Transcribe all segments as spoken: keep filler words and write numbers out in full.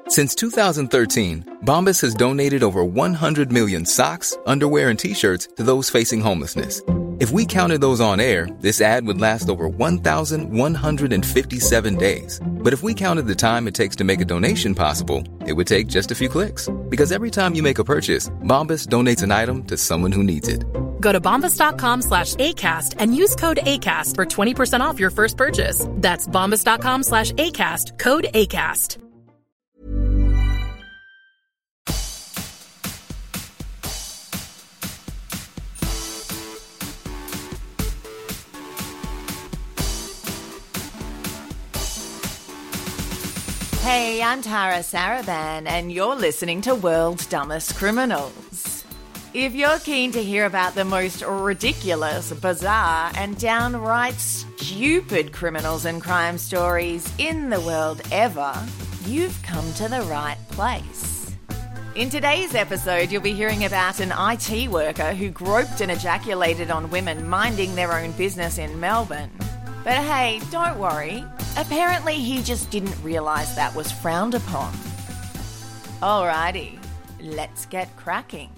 Since two thousand thirteen, Bombas has donated over one hundred million socks, underwear, and T-shirts to those facing homelessness. If we counted those on air, this ad would last over one thousand one hundred fifty-seven days. But if we counted the time it takes to make a donation possible, it would take just a few clicks. Because every time you make a purchase, Bombas donates an item to someone who needs it. Go to bombas.com slash ACAST and use code ACAST for twenty percent off your first purchase. That's bombas.com slash ACAST, code ACAST. Hey, I'm Tara Saraban, and you're listening to World's Dumbest Criminals. If you're keen to hear about the most ridiculous, bizarre, and downright stupid criminals and crime stories in the world ever, you've come to the right place. In today's episode, you'll be hearing about an I T worker who groped and ejaculated on women minding their own business in Melbourne. But hey, don't worry. Apparently he just didn't realise that was frowned upon. Alrighty, let's get cracking.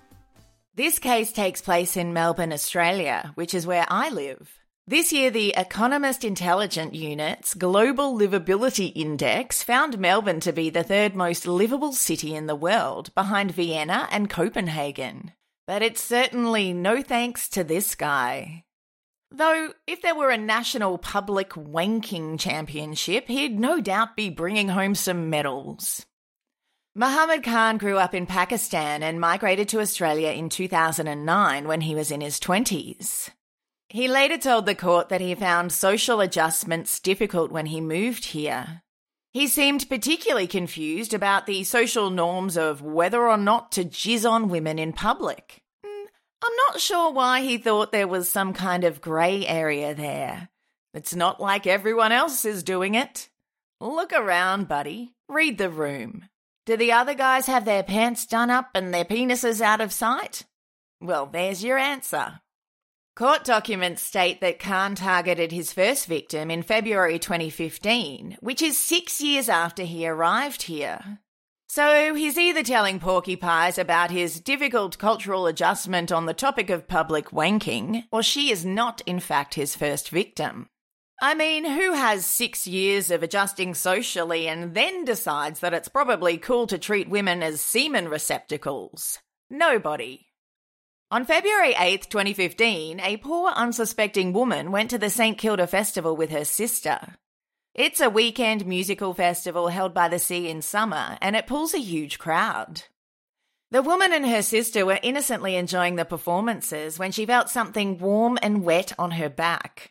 This case takes place in Melbourne, Australia, which is where I live. This year, the Economist Intelligence Unit's Global Livability Index found Melbourne to be the third most livable city in the world, behind Vienna and Copenhagen. But it's certainly no thanks to this guy. Though, if there were a national public wanking championship, he'd no doubt be bringing home some medals. Muhammad Khan grew up in Pakistan and migrated to Australia in two thousand nine when he was in his twenties. He later told the court that he found social adjustments difficult when he moved here. He seemed particularly confused about the social norms of whether or not to jizz on women in public. I'm not sure why he thought there was some kind of grey area there. It's not like everyone else is doing it. Look around, buddy. Read the room. Do the other guys have their pants done up and their penises out of sight? Well, there's your answer. Court documents state that Khan targeted his first victim in February twenty fifteen, which is six years after he arrived here. So he's either telling porcupines about his difficult cultural adjustment on the topic of public wanking, or she is not, in fact, his first victim. I mean, who has six years of adjusting socially and then decides that it's probably cool to treat women as semen receptacles? Nobody. On February eighth, twenty fifteen, a poor unsuspecting woman went to the St Kilda Festival with her sister. It's a weekend musical festival held by the sea in summer, and it pulls a huge crowd. The woman and her sister were innocently enjoying the performances when she felt something warm and wet on her back.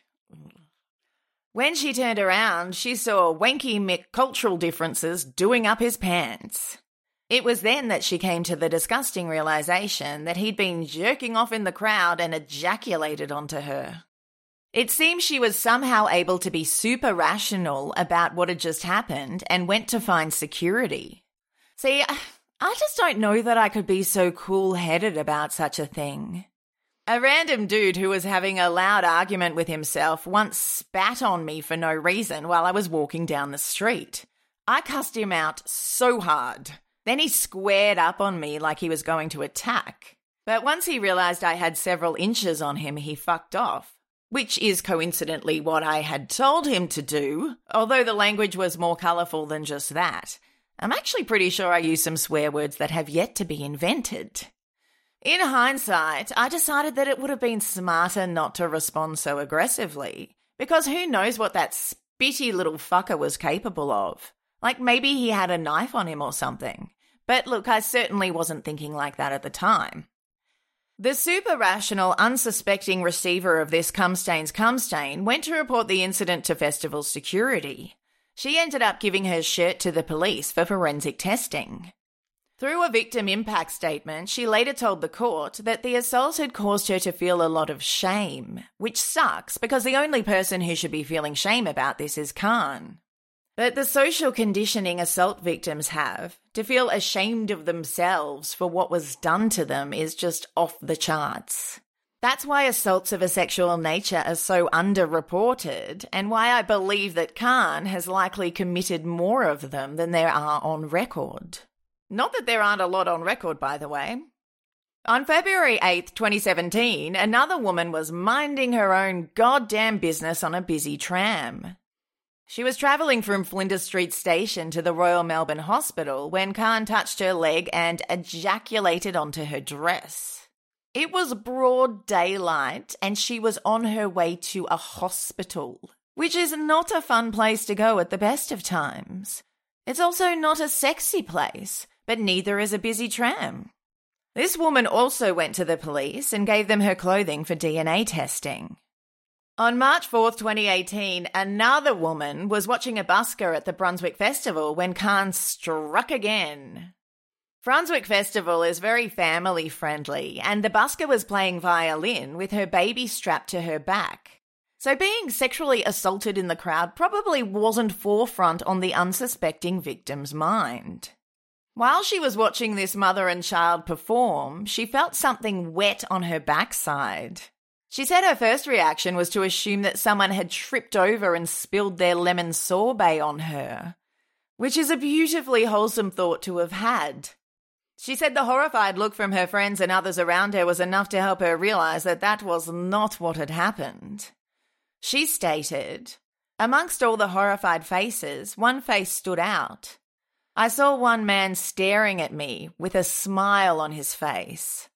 When she turned around, she saw Wanky Mick cultural differences doing up his pants. It was then that she came to the disgusting realization that he'd been jerking off in the crowd and ejaculated onto her. It seems she was somehow able to be super rational about what had just happened and went to find security. See, I just don't know that I could be so cool-headed about such a thing. A random dude who was having a loud argument with himself once spat on me for no reason while I was walking down the street. I cussed him out so hard. Then he squared up on me like he was going to attack. But once he realised I had several inches on him, he fucked off. Which is coincidentally what I had told him to do, although the language was more colourful than just that. I'm actually pretty sure I used some swear words that have yet to be invented. In hindsight, I decided that it would have been smarter not to respond so aggressively, because who knows what that spitty little fucker was capable of. Like maybe he had a knife on him or something. But look, I certainly wasn't thinking like that at the time. The super-rational, unsuspecting receiver of this cum-stain's cum-stain went to report the incident to festival security. She ended up giving her shirt to the police for forensic testing. Through a victim impact statement, she later told the court that the assault had caused her to feel a lot of shame, which sucks because the only person who should be feeling shame about this is Khan. But the social conditioning assault victims have, to feel ashamed of themselves for what was done to them, is just off the charts. That's why assaults of a sexual nature are so underreported, and why I believe that Khan has likely committed more of them than there are on record. Not that there aren't a lot on record, by the way. On February eighth, twenty seventeen, another woman was minding her own goddamn business on a busy tram. She was travelling from Flinders Street Station to the Royal Melbourne Hospital when Khan touched her leg and ejaculated onto her dress. It was broad daylight and she was on her way to a hospital, which is not a fun place to go at the best of times. It's also not a sexy place, but neither is a busy tram. This woman also went to the police and gave them her clothing for D N A testing. On March fourth, twenty eighteen, another woman was watching a busker at the Brunswick Festival when Khan struck again. Brunswick Festival is very family-friendly, and the busker was playing violin with her baby strapped to her back. So being sexually assaulted in the crowd probably wasn't forefront on the unsuspecting victim's mind. While she was watching this mother and child perform, she felt something wet on her backside. She said her first reaction was to assume that someone had tripped over and spilled their lemon sorbet on her, which is a beautifully wholesome thought to have had. She said the horrified look from her friends and others around her was enough to help her realise that that was not what had happened. She stated, "Amongst all the horrified faces, one face stood out. I saw one man staring at me with a smile on his face.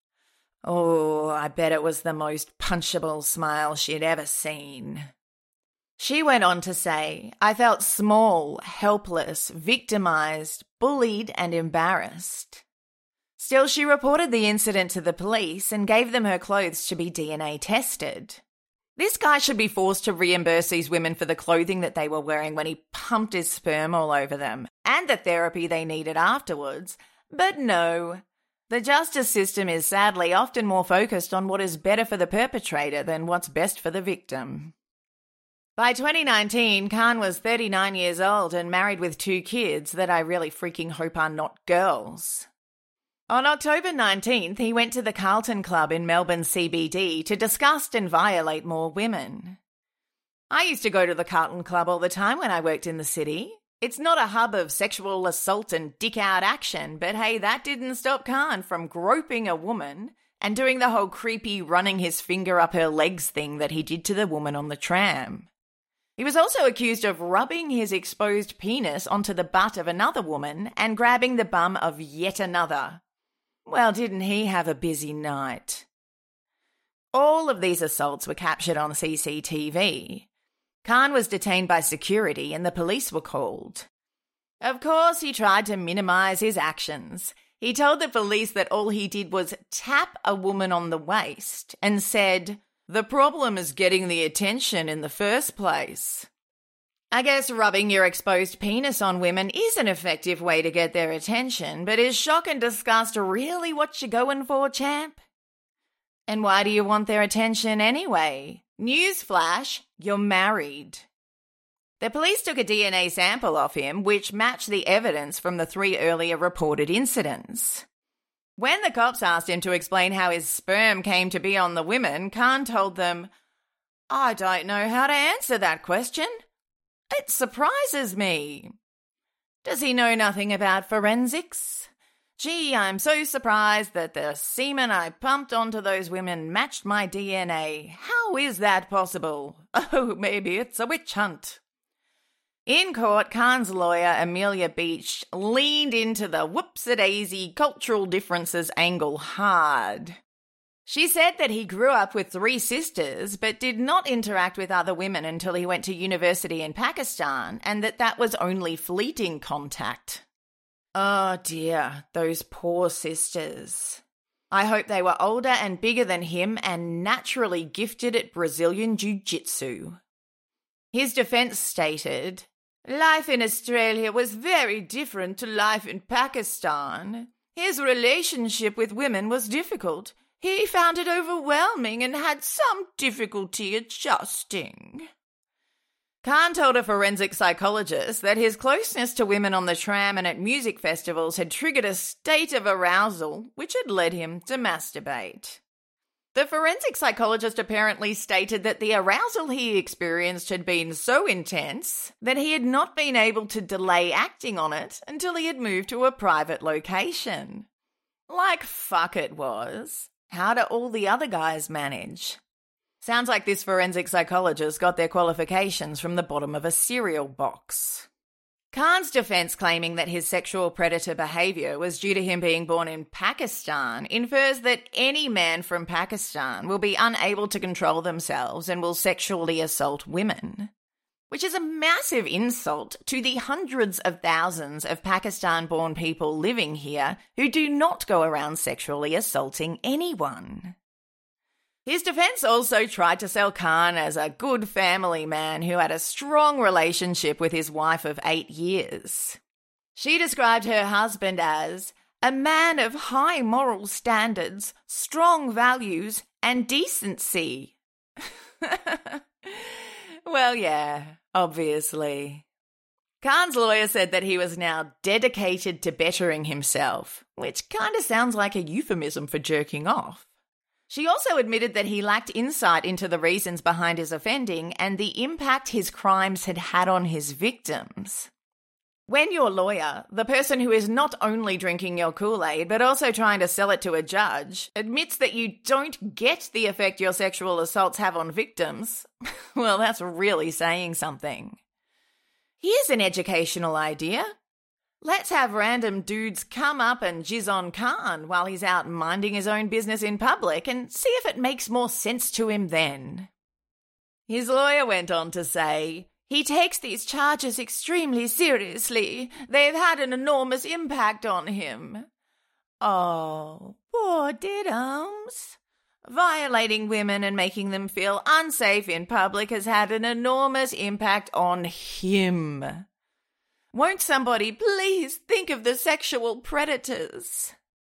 Oh, I bet it was the most punchable smile she'd ever seen." She went on to say, "I felt small, helpless, victimised, bullied and embarrassed." Still, she reported the incident to the police and gave them her clothes to be D N A tested. This guy should be forced to reimburse these women for the clothing that they were wearing when he pumped his sperm all over them, and the therapy they needed afterwards. But no. The justice system is sadly often more focused on what is better for the perpetrator than what's best for the victim. By twenty nineteen, Khan was thirty-nine years old and married with two kids that I really freaking hope are not girls. On October nineteenth, he went to the Carlton Club in Melbourne C B D to discuss and violate more women. I used to go to the Carlton Club all the time when I worked in the city. It's not a hub of sexual assault and dick-out action, but hey, that didn't stop Khan from groping a woman and doing the whole creepy running his finger up her legs thing that he did to the woman on the tram. He was also accused of rubbing his exposed penis onto the butt of another woman and grabbing the bum of yet another. Well, didn't he have a busy night? All of these assaults were captured on C C T V. Khan was detained by security and the police were called. Of course, he tried to minimise his actions. He told the police that all he did was tap a woman on the waist and said, "The problem is getting the attention in the first place." I guess rubbing your exposed penis on women is an effective way to get their attention, but is shock and disgust really what you're going for, champ? And why do you want their attention anyway? Newsflash, you're married. The police took a D N A sample off him, which matched the evidence from the three earlier reported incidents. When the cops asked him to explain how his sperm came to be on the women, Khan told them, "I don't know how to answer that question. It surprises me." Does he know nothing about forensics? Gee, I'm so surprised that the semen I pumped onto those women matched my D N A. How is that possible? Oh, maybe it's a witch hunt. In court, Khan's lawyer, Amelia Beach, leaned into the whoops-a-daisy cultural differences angle hard. She said that he grew up with three sisters but did not interact with other women until he went to university in Pakistan, and that that was only fleeting contact. Oh dear, those poor sisters. I hope they were older and bigger than him and naturally gifted at Brazilian jiu-jitsu. His defence stated, "Life in Australia was very different to life in Pakistan. His relationship with women was difficult. He found it overwhelming and had some difficulty adjusting." Khan told a forensic psychologist that his closeness to women on the tram and at music festivals had triggered a state of arousal which had led him to masturbate. The forensic psychologist apparently stated that the arousal he experienced had been so intense that he had not been able to delay acting on it until he had moved to a private location. Like fuck it was. How do all the other guys manage? Sounds like this forensic psychologist got their qualifications from the bottom of a cereal box. Khan's defense, claiming that his sexual predator behavior was due to him being born in Pakistan, infers that any man from Pakistan will be unable to control themselves and will sexually assault women, which is a massive insult to the hundreds of thousands of Pakistan-born people living here who do not go around sexually assaulting anyone. His defense also tried to sell Khan as a good family man who had a strong relationship with his wife of eight years. She described her husband as a man of high moral standards, strong values, and decency. Well, yeah, obviously. Khan's lawyer said that he was now dedicated to bettering himself, which kind of sounds like a euphemism for jerking off. She also admitted that he lacked insight into the reasons behind his offending and the impact his crimes had had on his victims. When your lawyer, the person who is not only drinking your Kool-Aid but also trying to sell it to a judge, admits that you don't get the effect your sexual assaults have on victims, well, that's really saying something. Here's an educational idea. Let's have random dudes come up and jizz on Khan while he's out minding his own business in public and see if it makes more sense to him then. His lawyer went on to say, he takes these charges extremely seriously. They've had an enormous impact on him. Oh, poor Diddums. Violating women and making them feel unsafe in public has had an enormous impact on him. Won't somebody please think of the sexual predators?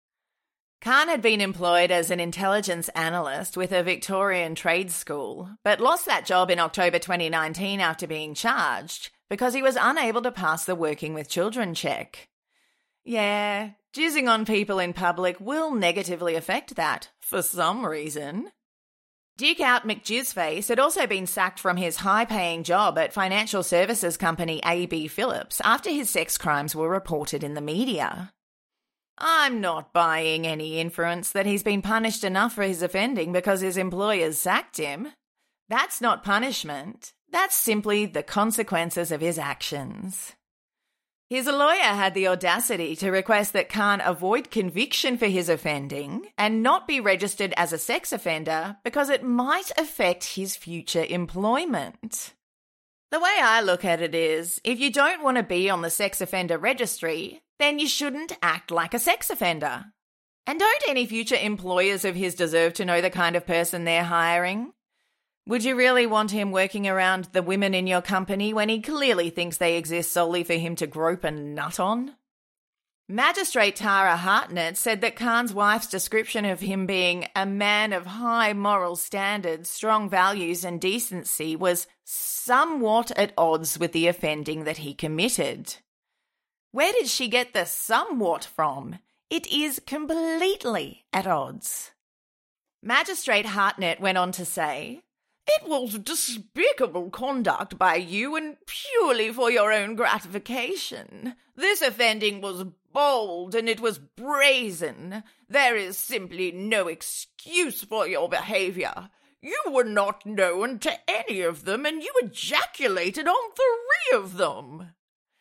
Khan had been employed as an intelligence analyst with a Victorian trade school, but lost that job in October twenty nineteen after being charged because he was unable to pass the working with children check. Yeah, jizzing on people in public will negatively affect that, for some reason. Duke Out McJizzface had also been sacked from his high-paying job at financial services company A B Phillips after his sex crimes were reported in the media. I'm not buying any inference that he's been punished enough for his offending because his employers sacked him. That's not punishment. That's simply the consequences of his actions. His lawyer had the audacity to request that Khan avoid conviction for his offending and not be registered as a sex offender because it might affect his future employment. The way I look at it is, if you don't want to be on the sex offender registry, then you shouldn't act like a sex offender. And don't any future employers of his deserve to know the kind of person they're hiring? Would you really want him working around the women in your company when he clearly thinks they exist solely for him to grope and nut on? Magistrate Tara Hartnett said that Khan's wife's description of him being a man of high moral standards, strong values and decency was somewhat at odds with the offending that he committed. Where did she get the somewhat from? It is completely at odds. Magistrate Hartnett went on to say, "It was despicable conduct by you and purely for your own gratification. This offending was bold and it was brazen. There is simply no excuse for your behaviour. You were not known to any of them and you ejaculated on three of them."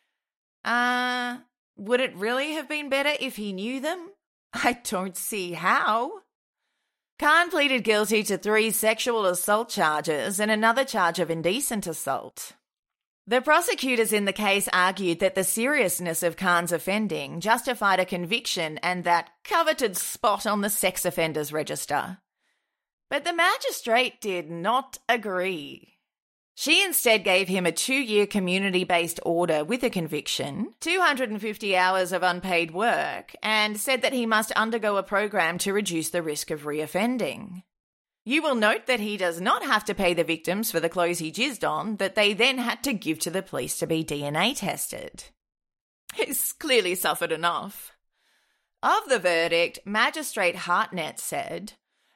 Uh, would it really have been better if he knew them? I don't see how. Khan pleaded guilty to three sexual assault charges and another charge of indecent assault. The prosecutors in the case argued that the seriousness of Khan's offending justified a conviction and that coveted spot on the sex offenders register. But the magistrate did not agree. She instead gave him a two-year community-based order with a conviction, two hundred fifty hours of unpaid work, and said that he must undergo a program to reduce the risk of reoffending. You will note that he does not have to pay the victims for the clothes he jizzed on that they then had to give to the police to be D N A tested. He's clearly suffered enough. Of the verdict, Magistrate Hartnett said,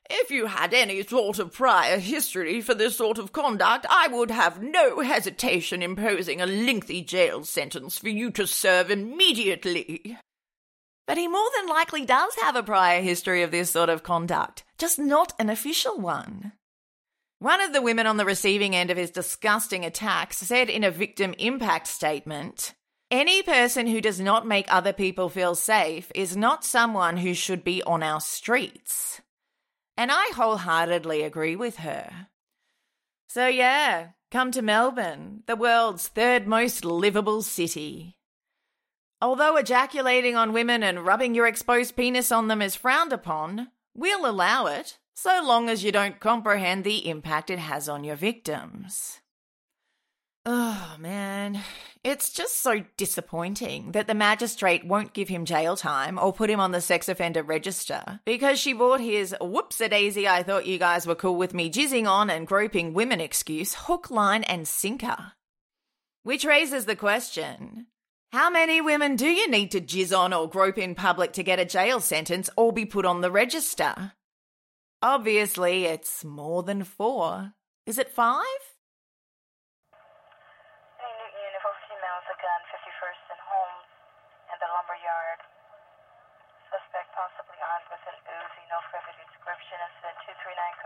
If you had any sort of prior history for this sort of conduct, I would have no hesitation imposing a lengthy jail sentence for you to serve immediately. But he more than likely does have a prior history of this sort of conduct, just not an official one. One of the women on the receiving end of his disgusting attacks said in a victim impact statement, "Any person who does not make other people feel safe is not someone who should be on our streets." And I wholeheartedly agree with her. So yeah, come to Melbourne, the world's third most livable city. Although ejaculating on women and rubbing your exposed penis on them is frowned upon, we'll allow it, so long as you don't comprehend the impact it has on your victims. Oh man, it's just so disappointing that the magistrate won't give him jail time or put him on the sex offender register because she bought his whoops-a-daisy I thought you guys were cool with me jizzing on and groping women excuse hook, line and sinker. Which raises the question, how many women do you need to jizz on or grope in public to get a jail sentence or be put on the register? Obviously, it's more than four. Is it five? Gun, fifty-first and Holmes, in the lumber yard. Suspect possibly armed with an Uzi, no further description. Incident two three nine,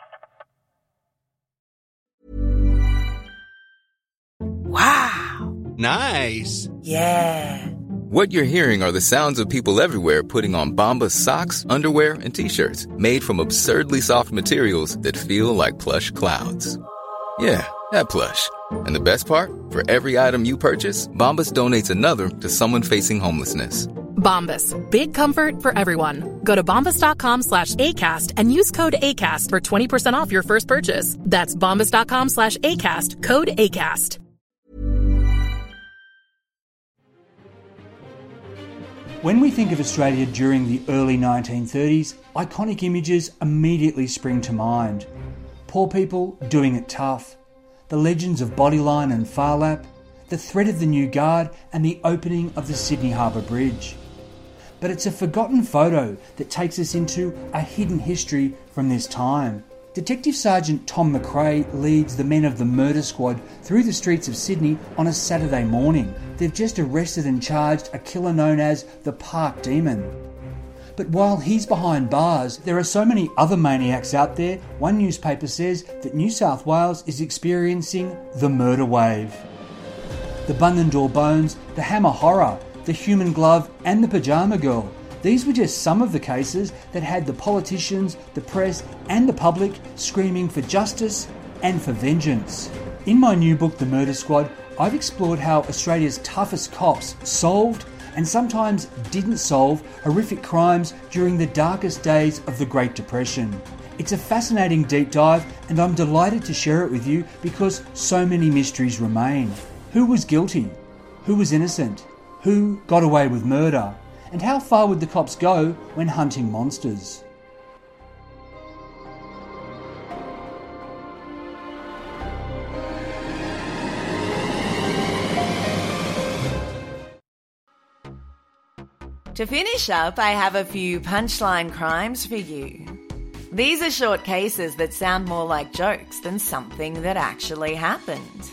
code two. Wow. Nice. Yeah. What you're hearing are the sounds of people everywhere putting on Bombas socks, underwear, and T-shirts made from absurdly soft materials that feel like plush clouds. Yeah, that plush. And the best part? For every item you purchase, Bombas donates another to someone facing homelessness. Bombas. Big comfort for everyone. Go to bombas.com slash ACAST and use code ACAST for twenty percent off your first purchase. That's bombas.com slash ACAST. Code ACAST. When we think of Australia during the early nineteen thirties, iconic images immediately spring to mind. Poor people doing it tough. The legends of Bodyline and Phar Lap, the threat of the New Guard and the opening of the Sydney Harbour Bridge. But it's a forgotten photo that takes us into a hidden history from this time. Detective Sergeant Tom McRae leads the men of the murder squad through the streets of Sydney on a Saturday morning. They've just arrested and charged a killer known as the Park Demon. But while he's behind bars, there are so many other maniacs out there. One newspaper says that New South Wales is experiencing the murder wave. The Bungendore Bones, the Hammer Horror, the Human Glove and the Pajama Girl. These were just some of the cases that had the politicians, the press and the public screaming for justice and for vengeance. In my new book, The Murder Squad, I've explored how Australia's toughest cops solved and sometimes didn't solve horrific crimes during the darkest days of the Great Depression. It's a fascinating deep dive and I'm delighted to share it with you because so many mysteries remain. Who was guilty? Who was innocent? Who got away with murder? And how far would the cops go when hunting monsters? To finish up, I have a few punchline crimes for you. These are short cases that sound more like jokes than something that actually happened.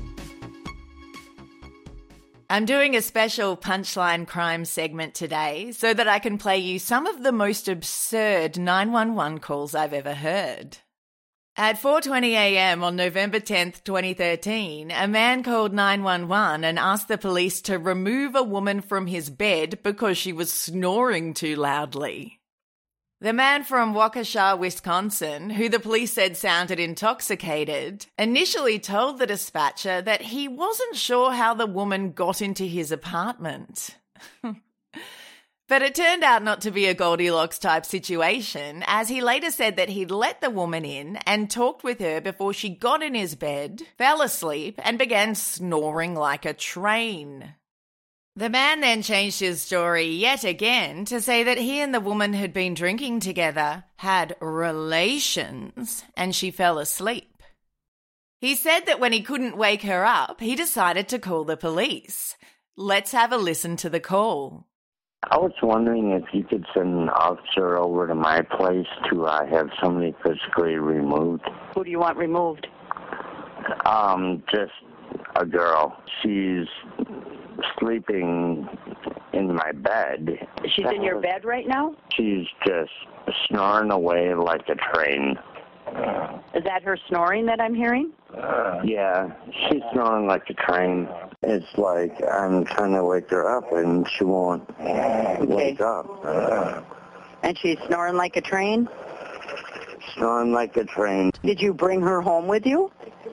I'm doing a special punchline crime segment today so that I can play you some of the most absurd nine one one calls I've ever heard. At four twenty a m on November tenth, twenty thirteen, a man called nine one one and asked the police to remove a woman from his bed because she was snoring too loudly. The man from Waukesha, Wisconsin, who the police said sounded intoxicated, initially told the dispatcher that he wasn't sure how the woman got into his apartment. But it turned out not to be a Goldilocks type situation, as he later said that he'd let the woman in and talked with her before she got in his bed, fell asleep, and began snoring like a train. The man then changed his story yet again to say that he and the woman had been drinking together, had relations, and she fell asleep. He said that when he couldn't wake her up, he decided to call the police. Let's have a listen to the call. I was wondering if you could send an officer over to my place to uh, have somebody physically removed. Who do you want removed? Um, just a girl. She's sleeping in my bed. She's in your bed right now? She's just snoring away like a train. Is that her snoring that I'm hearing? Yeah, she's snoring like a train. It's like I'm trying to wake her up and she won't wake up. And she's snoring like a train? Snoring like a train. Did you bring her home with you?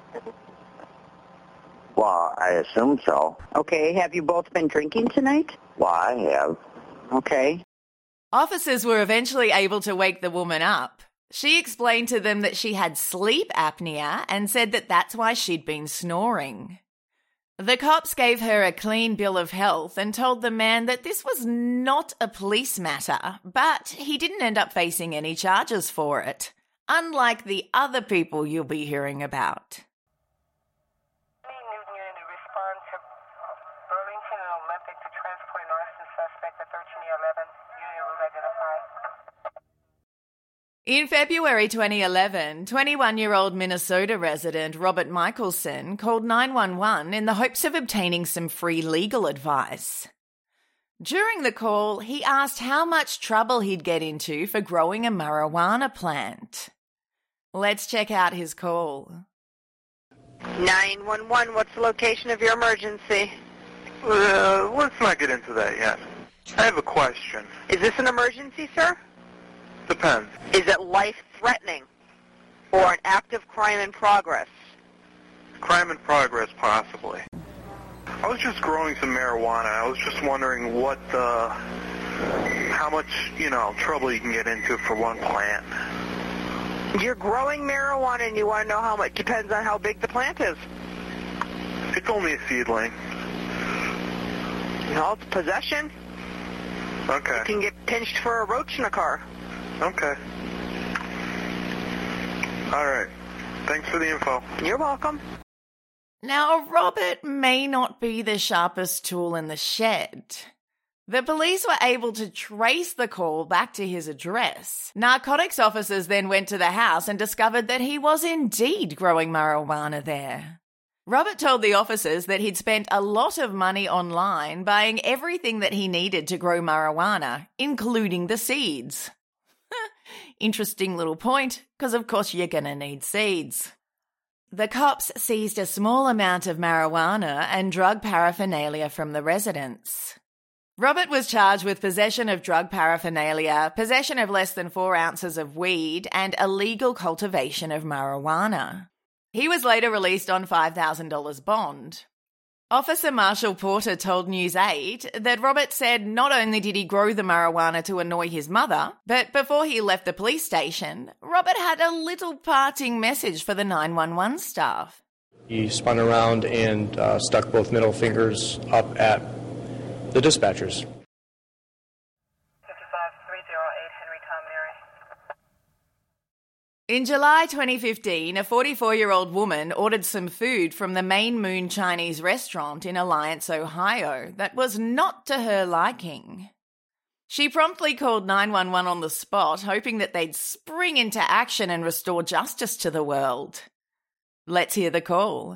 Well, I assume so. Okay, have you both been drinking tonight? Well, I have. Okay. Officers were eventually able to wake the woman up. She explained to them that she had sleep apnea and said that that's why she'd been snoring. The cops gave her a clean bill of health and told the man that this was not a police matter, but he didn't end up facing any charges for it, unlike the other people you'll be hearing about. Newton Unit to respond to Burlington and Olympic to transport an arson suspect at thirteen eleven. Unit will identify. In February twenty eleven, twenty-one-year-old Minnesota resident Robert Michelson called nine one one in the hopes of obtaining some free legal advice. During the call, he asked how much trouble he'd get into for growing a marijuana plant. Let's check out his call. nine one one, what's the location of your emergency? Uh, let's not get into that yet. I have a question. Is this an emergency, sir? Depends. Is it life-threatening or an active crime in progress? Crime in progress, possibly. I was just growing some marijuana. I was just wondering what, uh, how much, you know, trouble you can get into for one plant. You're growing marijuana and you want to know how much. Depends on how big the plant is. It's only a seedling. No, it's possession. Okay. You can get pinched for a roach in a car. Okay. All right. Thanks for the info. You're welcome. Now, Robert may not be the sharpest tool in the shed. The police were able to trace the call back to his address. Narcotics officers then went to the house and discovered that he was indeed growing marijuana there. Robert told the officers that he'd spent a lot of money online buying everything that he needed to grow marijuana, including the seeds. Interesting little point, because of course you're going to need seeds. The cops seized a small amount of marijuana and drug paraphernalia from the residence. Robert was charged with possession of drug paraphernalia, possession of less than four ounces of weed, and illegal cultivation of marijuana. He was later released on five thousand dollars bond. Officer Marshall Porter told News eight that Robert said not only did he grow the marijuana to annoy his mother, but before he left the police station, Robert had a little parting message for the nine one one staff. He spun around and uh, stuck both middle fingers up at the dispatchers. fifty-five three oh eight Henry Tom Mary. In July twenty fifteen, a forty-four-year-old woman ordered some food from the Main Moon Chinese restaurant in Alliance, Ohio, that was not to her liking. She promptly called nine one one on the spot, hoping that they'd spring into action and restore justice to the world. Let's hear the call.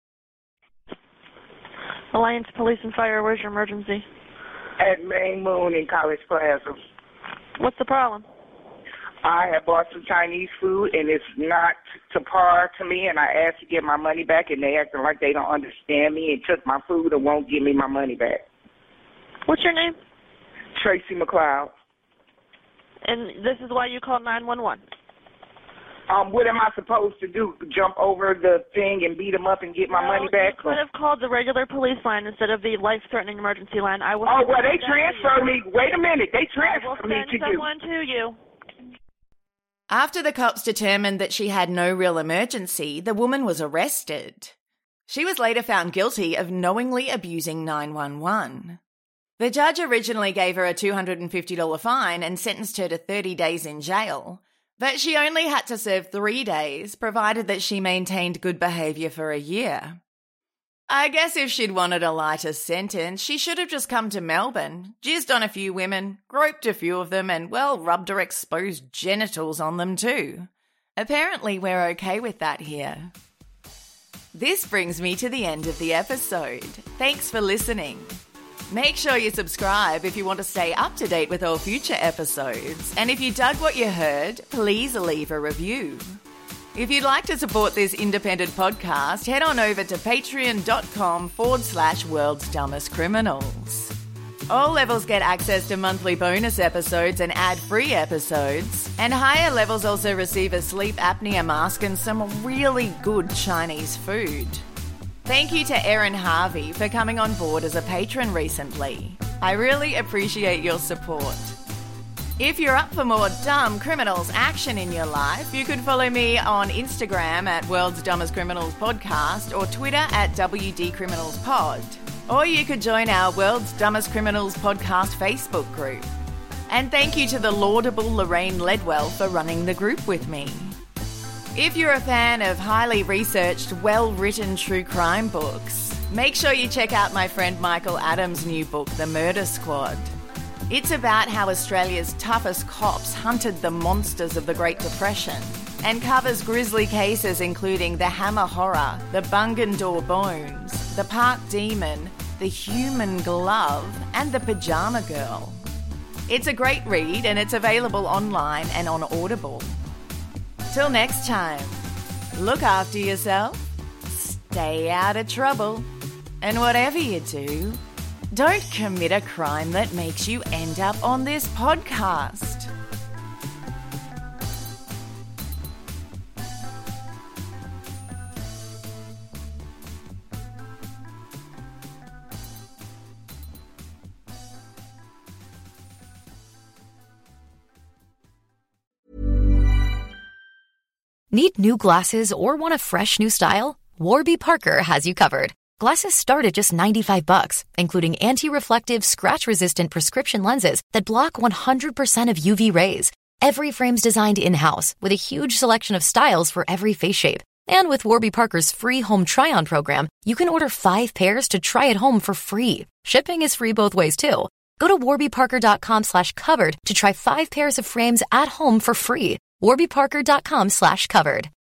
Alliance Police and Fire, where's your emergency? At Main Moon in College Plaza. What's the problem? I have bought some Chinese food, and it's not to par to me, and I asked to get my money back, and they acting like they don't understand me and took my food and won't give me my money back. What's your name? Tracy McLeod. And this is why you called nine one one? Um, what am I supposed to do? Jump over the thing and beat them up and get my no, money back? You could have called the regular police line instead of the life-threatening emergency line. I will. Oh, well, they transferred me. Wait a minute. They transferred me to you. I will send someone to you. After the cops determined that she had no real emergency, the woman was arrested. She was later found guilty of knowingly abusing nine one one. The judge originally gave her a two hundred fifty dollars fine and sentenced her to thirty days in jail, but she only had to serve three days, provided that she maintained good behaviour for a year. I guess if she'd wanted a lighter sentence, she should have just come to Melbourne, jizzed on a few women, groped a few of them, and, well, rubbed her exposed genitals on them too. Apparently we're okay with that here. This brings me to the end of the episode. Thanks for listening. Make sure you subscribe if you want to stay up to date with all future episodes. And if you dug what you heard, please leave a review. If you'd like to support this independent podcast, head on over to patreon.com forward slash world's dumbest criminals. All levels get access to monthly bonus episodes and ad-free episodes, and higher levels also receive a sleep apnea mask and some really good Chinese food. Thank you to Erin Harvey for coming on board as a patron recently. I really appreciate your support. If you're up for more dumb criminals action in your life, you could follow me on Instagram at World's Dumbest Criminals Podcast or Twitter at W D Criminals Pod. Or you could join our World's Dumbest Criminals Podcast Facebook group. And thank you to the laudable Lorraine Ledwell for running the group with me. If you're a fan of highly researched, well-written true crime books, make sure you check out my friend Michael Adams' new book, The Murder Squad. It's about how Australia's toughest cops hunted the monsters of the Great Depression and covers grisly cases including the Hammer Horror, the Bungendore Bones, the Park Demon, the Human Glove, and the Pajama Girl. It's a great read and it's available online and on Audible. Till next time, look after yourself, stay out of trouble, and whatever you do, don't commit a crime that makes you end up on this podcast. Need new glasses or want a fresh new style? Warby Parker has you covered. Glasses start at just ninety-five bucks, including anti-reflective, scratch-resistant prescription lenses that block one hundred percent of U V rays. Every frame's designed in-house with a huge selection of styles for every face shape. And with Warby Parker's free home try-on program, you can order five pairs to try at home for free. Shipping is free both ways, too. Go to warbyparker.com slash covered to try five pairs of frames at home for free. warbyparker.com slash covered.